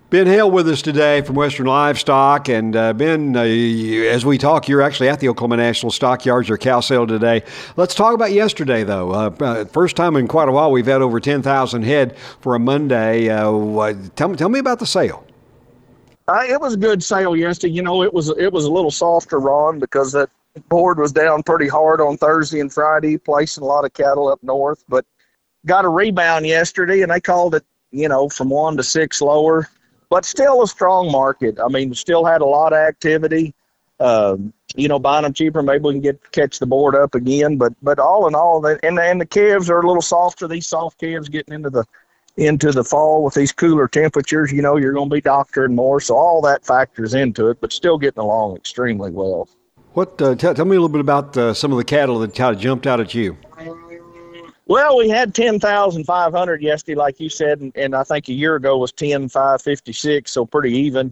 Ben Hale with us today from Western Livestock. And Ben, as we talk, you're actually at the Oklahoma National Stockyards, or cow sale today. Let's talk about yesterday, though. First time in quite a while we've had over 10,000 head for a Monday. Tell me about the sale. It was a good sale yesterday. You know, it was a little softer, Ron, because that board was down pretty hard on Thursday and Friday, placing a lot of cattle up north. But got a rebound yesterday, and they called it, from 1 to 6 lower. But still a strong market. I mean, still had a lot of activity. Buying them cheaper, maybe we can catch the board up again. But all in all, and the calves are a little softer. These soft calves getting into the fall with these cooler temperatures, you're going to be doctoring more. So all that factors into it, but still getting along extremely well. Tell me a little bit about some of the cattle that kind of jumped out at you. Well, we had 10,500 yesterday, like you said, and I think a year ago was 10,556, so pretty even.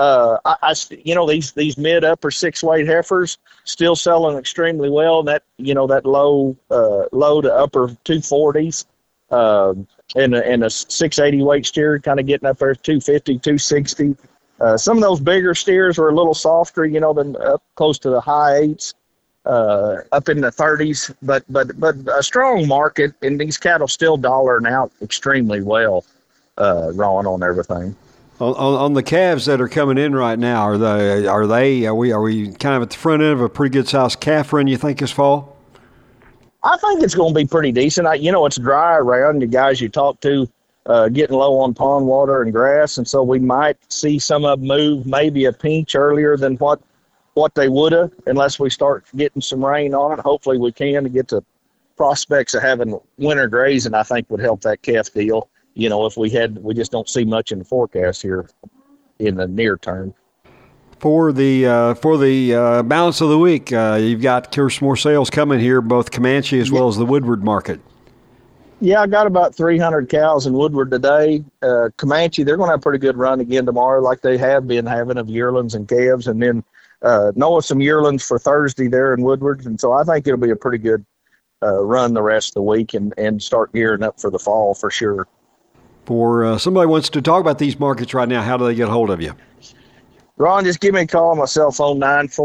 These mid upper 6-weight heifers still selling extremely well. And that low to upper 240s, and a 680 weight steer kind of getting up there 250, 260. Some of those bigger steers were a little softer, than up close to the high 8s. Up in the 30s, but a strong market, and these cattle still dollaring out extremely well, Ron, on everything. On the calves that are coming in right now, are we kind of at the front end of a pretty good sized calf run, you think, this fall? I think it's going to be pretty decent. It's dry around. The guys you talk to getting low on pond water and grass, and so we might see some of them move maybe a pinch earlier than what they would have, unless we start getting some rain on it. Hopefully we can, to get to prospects of having winter grazing, I think would help that calf deal. If we just don't see much in the forecast here in the near term. For the balance of the week, you've got some more sales coming here, both Comanche as well as the Woodward market. Yeah, I got about 300 cows in Woodward today. Comanche, they're going to have a pretty good run again tomorrow, like they have been having, of yearlings and calves, and then some yearlings for Thursday there in Woodward. And so I think it'll be a pretty good run the rest of the week, and start gearing up for the fall for sure. For somebody wants to talk about these markets right now, how do they get a hold of you? Ron, just give me a call. My cell phone,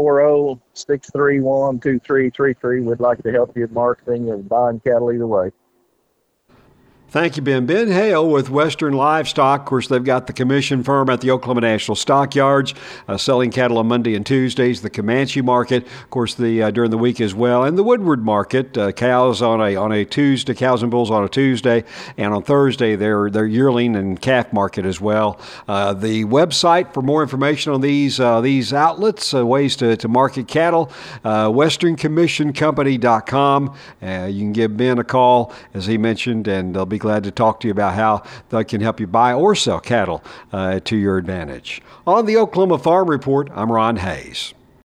940-631-2333. We'd like to help you with marketing and buying cattle either way. Thank you, Ben. Ben Hale with Western Livestock. Of course, they've got the commission firm at the Oklahoma National Stockyards, selling cattle on Monday and Tuesdays. The Comanche market, of course, during the week as well, and the Woodward market. Cows on a Tuesday, cows and bulls on a Tuesday, and on Thursday their yearling and calf market as well. The website for more information on these outlets, ways to market cattle, WesternCommissionCompany.com. You can give Ben a call, as he mentioned, and they'll be glad to talk to you about how they can help you buy or sell cattle to your advantage. On the Oklahoma Farm Report, I'm Ron Hayes.